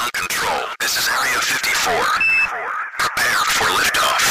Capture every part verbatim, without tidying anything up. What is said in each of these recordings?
on control. This is Area fifty-four. Prepare for liftoff.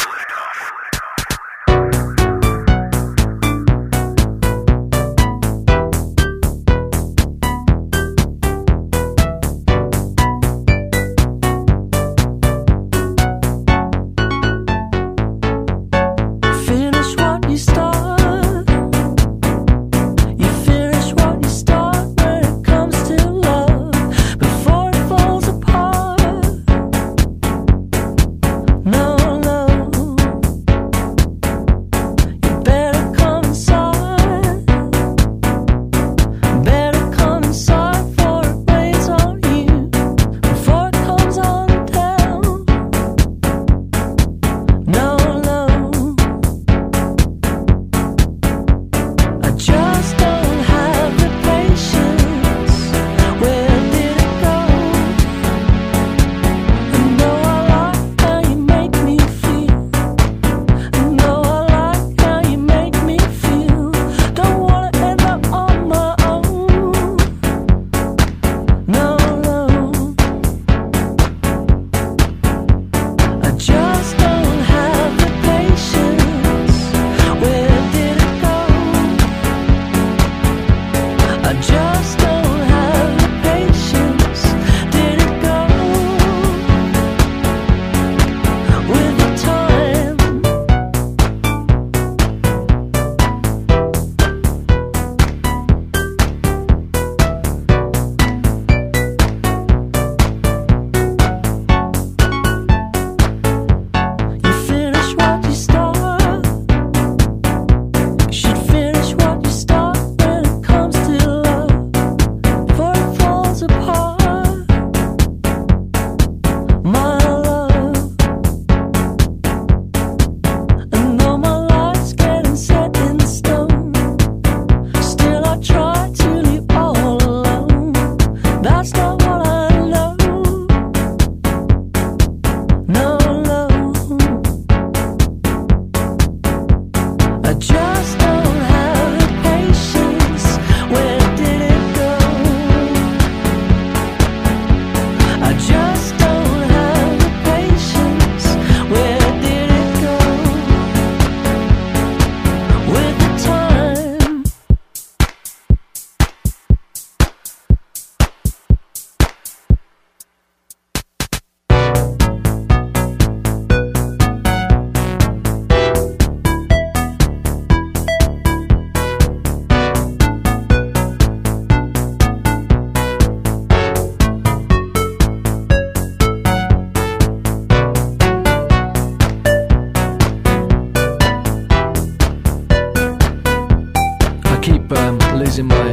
losing my,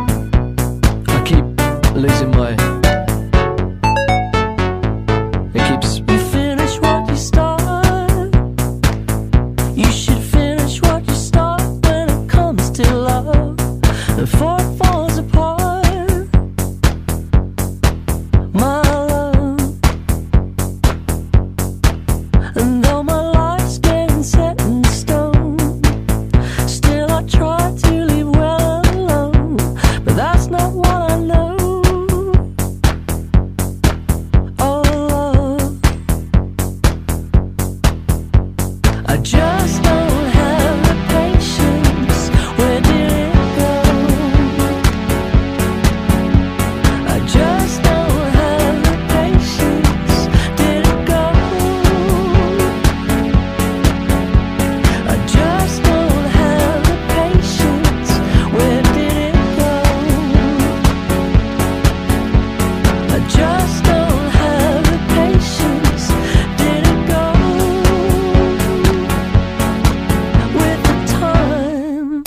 I keep losing my, it keeps. You finish what you start. You should finish what you start when it comes to love. Before it falls apart, my love. And though my life's getting set in stone, still I try to leave well alone. But that's not what I know. Oh love, I just don't have the patience. Where did it go? I just don't have the patience. Did it go? I just don't have the patience. Where did it go? I just don't have the patience. Did it go? With the time.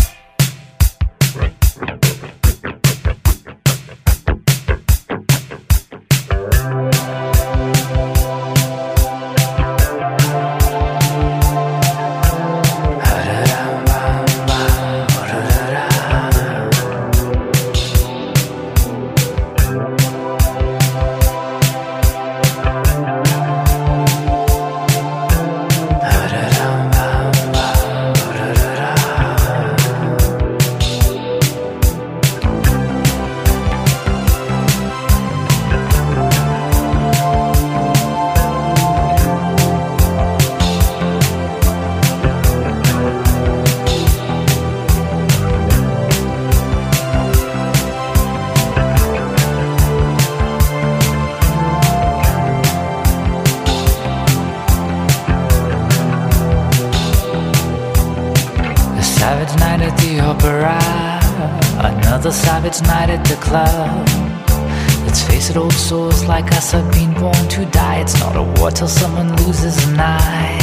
savage night at the club. Let's face it, old souls like us have been born to die. It's not a war till someone loses an eye.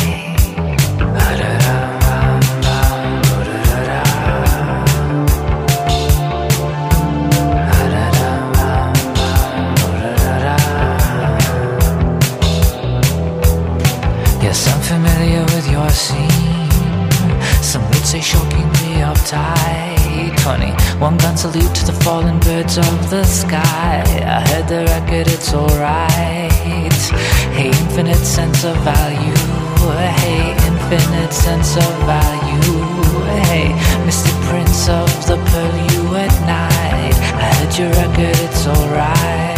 Yes, I'm familiar with your scene. Some would say shockingly uptight. Twenty-one gun salute to the fallen birds of the sky. I heard the record, it's alright. Hey, infinite sense of value. Hey, infinite sense of value. Hey, Mister Prince of the Purlieu at night. I heard your record, it's alright.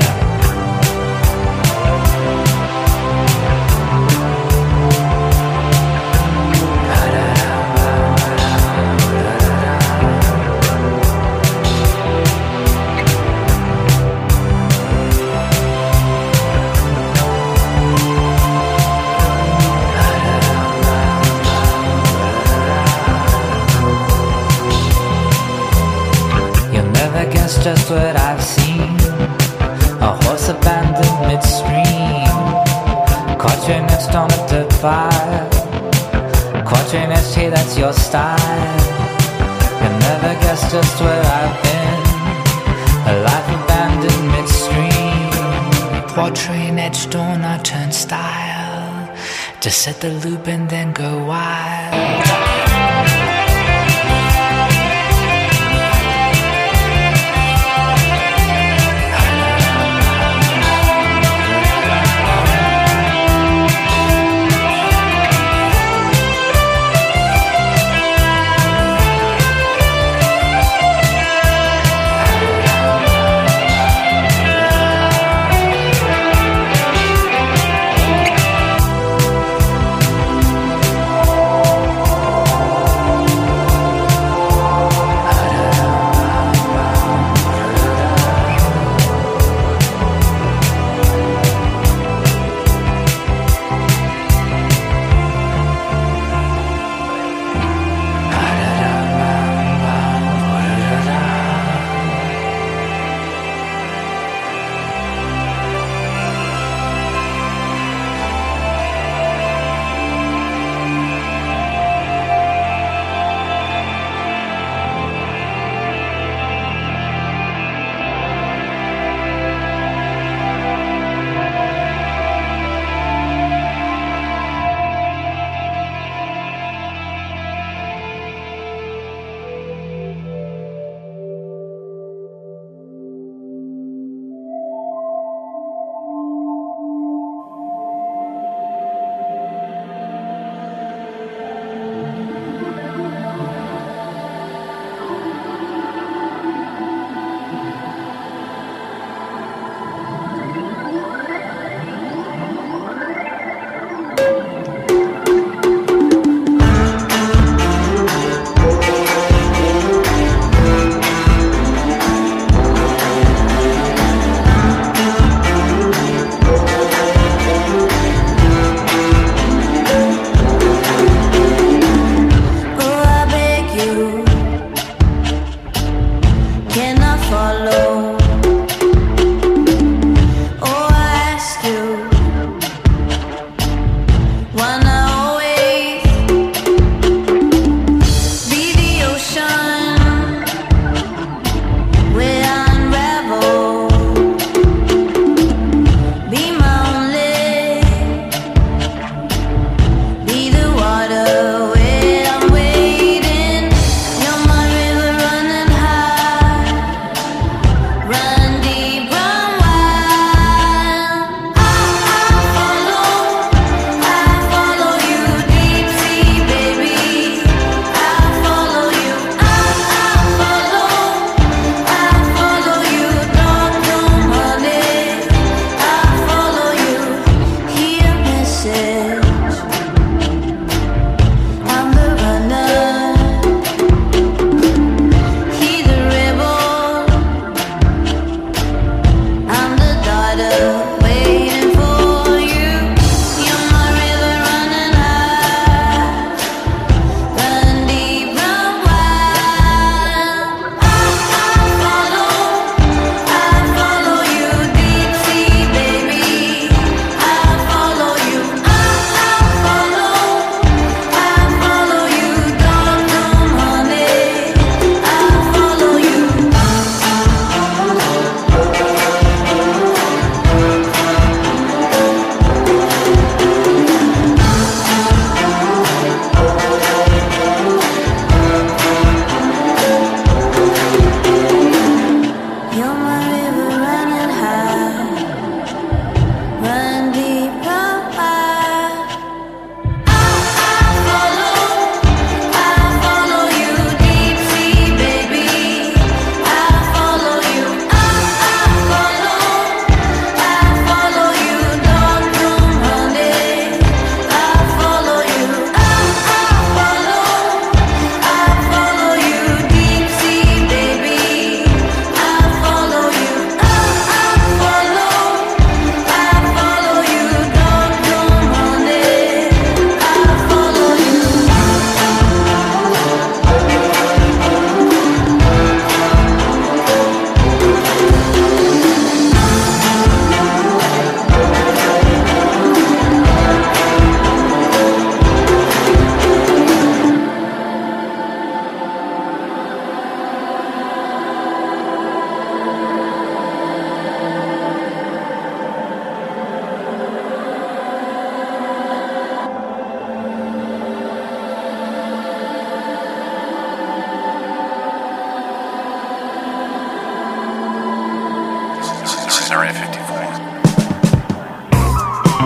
Just what I've seen. A horse abandoned midstream. Quatrain next on a dirt fire. Quatrain next, hey, that's your style. You'll never guess just where I've been. A life abandoned midstream. Quatrain etched on a turnstile. Just set the loop and then go wild.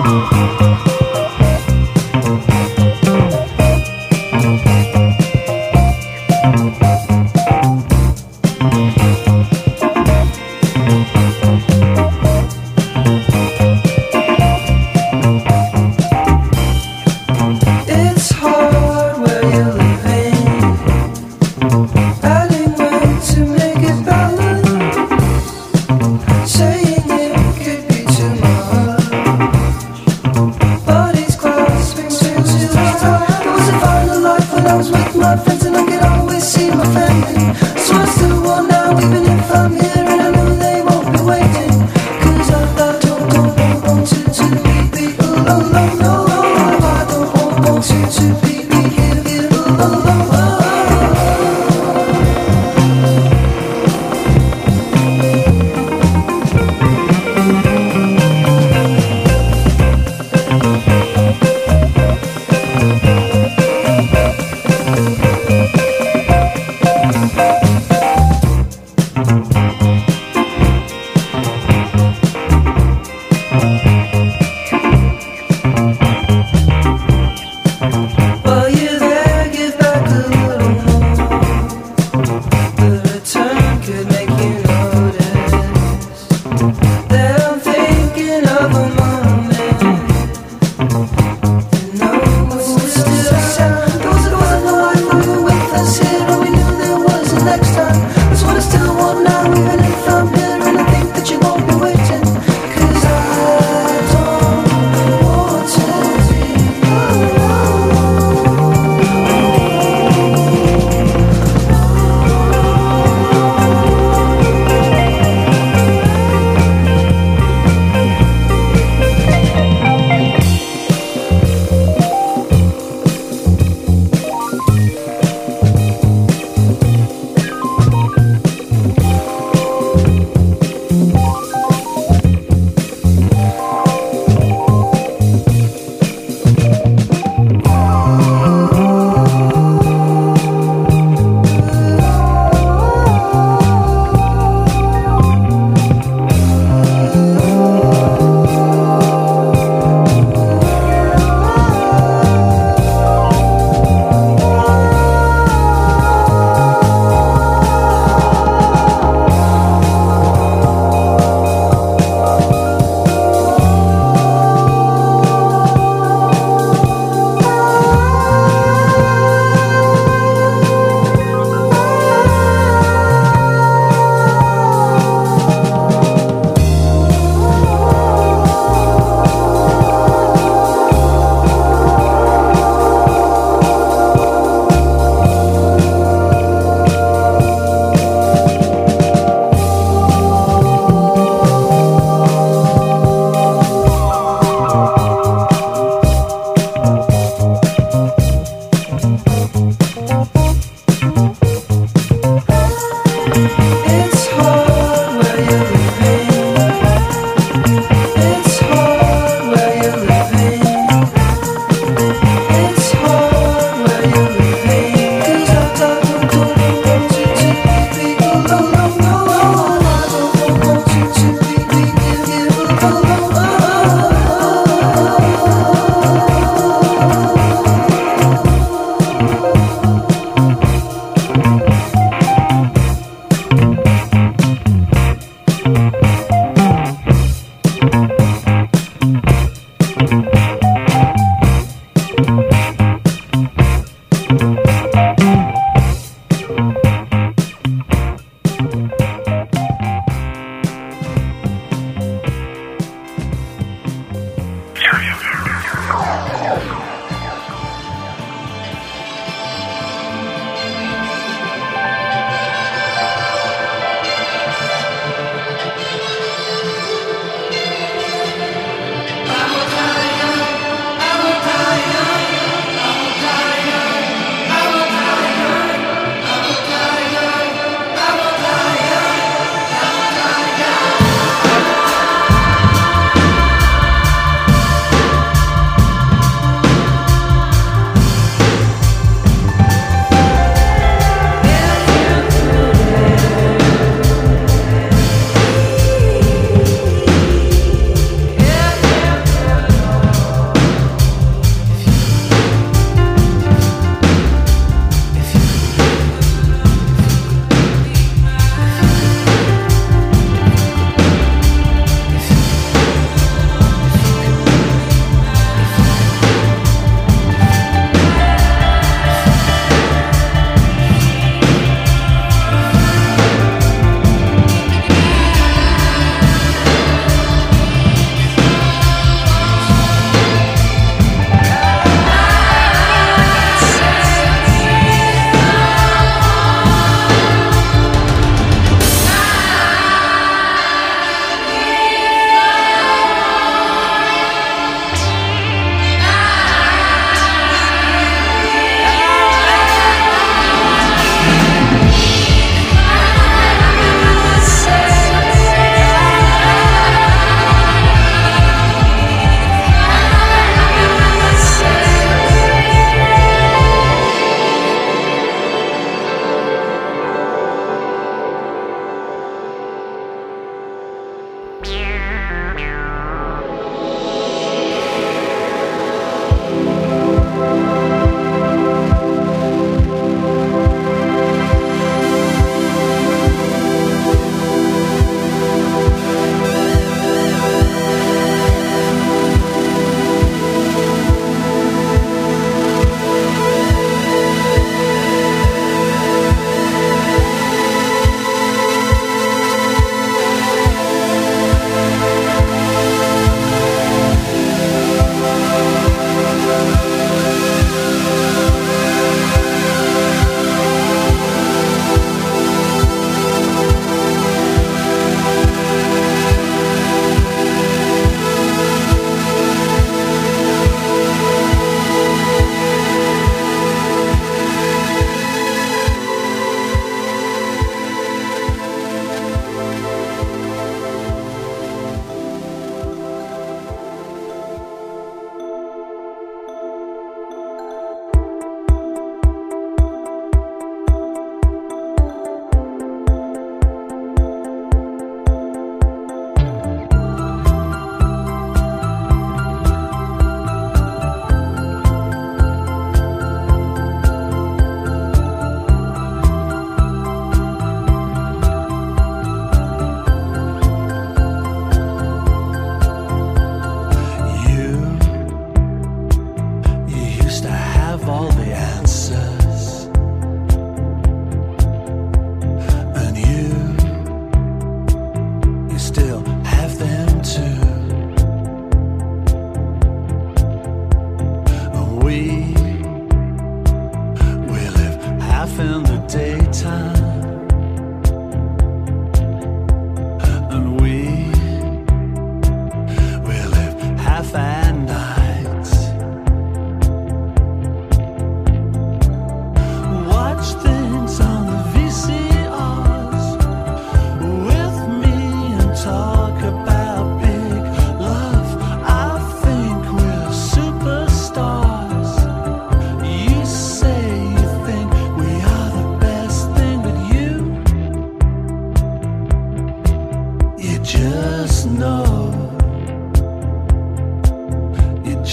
Next time, that's what I still want now, even if I'm here, and I think that you won't be waiting. 'Cause I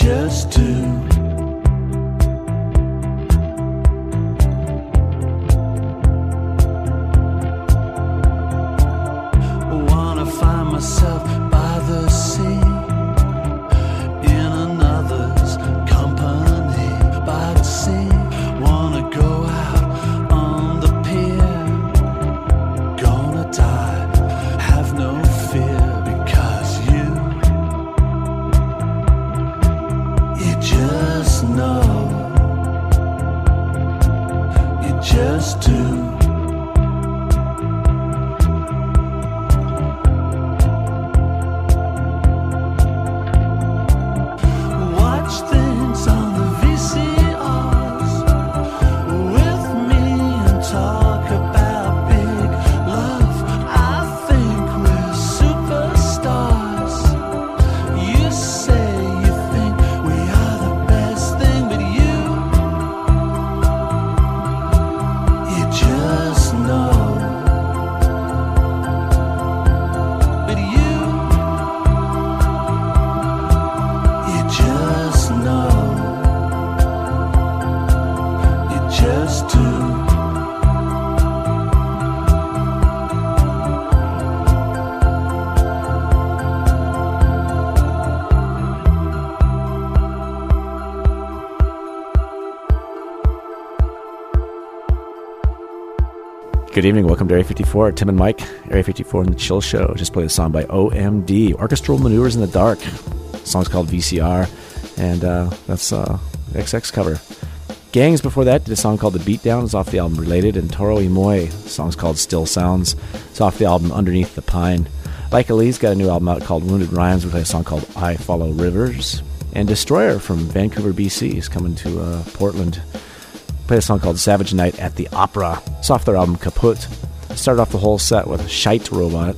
just do. Wanna find myself by the sea, in another's company by the sea. Wanna go out on the pier, gonna die, have no fear, because you, you just know, you just do. Watch things on the V C Rs with me and talk about big love. I think we're superstars. You say you think we are the best thing, but you, you just know. But you, you just know. You just do. Good evening, welcome to Area fifty-four. Tim and Mike, Area fifty-four and the Chill Show. Just played a song by O M D, Orchestral Maneuvers in the Dark. The song's called V C R, and uh, that's uh, X X cover. Gangs before that did a song called The Beatdown. It's off the album Related. And Toro y Moi, the song's called Still Sounds. It's off the album Underneath the Pine. Like Lee's got a new album out called Wounded Rhymes. We play a song called I Follow Rivers. And Destroyer from Vancouver, B C is coming to uh, Portland. Play a song called Savage Night at the Opera. It's off their album Kaput. Started off the whole set with Shite Robot.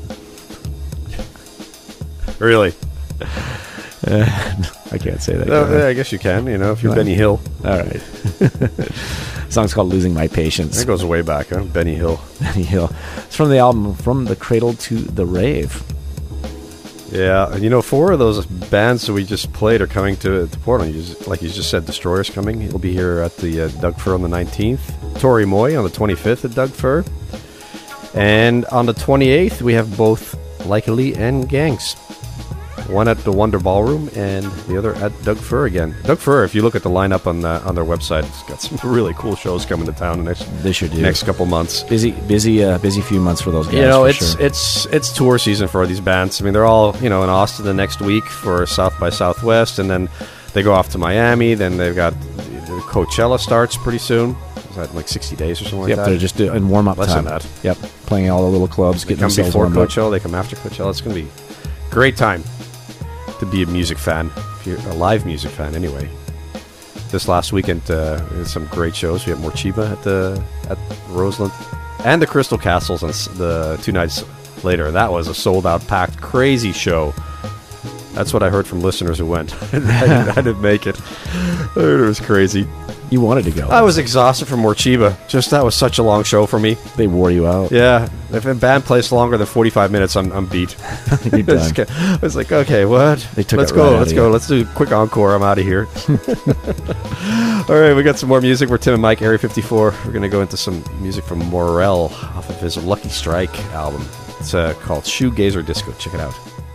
Really? Uh, I can't say that. No, can I? I guess you can, you know, if you're Right. Benny Hill. All right. The song's called Losing My Patience. That goes way back, huh? Benny Hill. Benny Hill. It's from the album From the Cradle to the Rave. Yeah, and you know, four of those bands that we just played are coming to, to Portland. You just, like you just said, Destroyer's coming. He'll be here at the uh, Doug Fir on the nineteenth. Tori Moy on the twenty-fifth at Doug Fir. And on the twenty-eighth, we have both Likely and Gangs. One at the Wonder Ballroom and the other at Doug Fir again. Doug Fir, if you look at the lineup on the, on their website, it's got some really cool shows coming to town the next, They sure do. next couple months. Busy, busy, uh, busy few months for those guys. You know, for it's sure. it's it's tour season for these bands. I mean, they're all, you know, in Austin the next week for South by Southwest, and then they go off to Miami. Then they've got Coachella starts pretty soon. Is that like sixty days or something like Yep, that? they're just do- in warm up Less time. than that. Yep, playing all the little clubs, They getting come themselves before warmed up. Coachella. They come after Coachella. It's going to be a great time to be a music fan, if you're a live music fan anyway. This last weekend, uh, we had some great shows. We had Morchiba at the at Roseland, and the Crystal Castles on s- the two nights later. That was a sold out, packed, crazy show. That's what I heard from listeners who went. I, didn't, I didn't make it. I heard it was crazy. You wanted to go. I was exhausted from Morchiba. Just that was such a long show for me. They wore you out. Yeah, if a band plays longer than forty-five minutes, I'm, I'm beat. You're done. I was like, okay, what? They took let's it go, right out let's of go, you. let's do a quick encore. I'm out of here. All right, we got some more music. We're Tim and Mike, Area fifty-four. We're going to go into some music from Morel off of his Lucky Strike album. It's uh, called Shoegazer Disco. Check it out.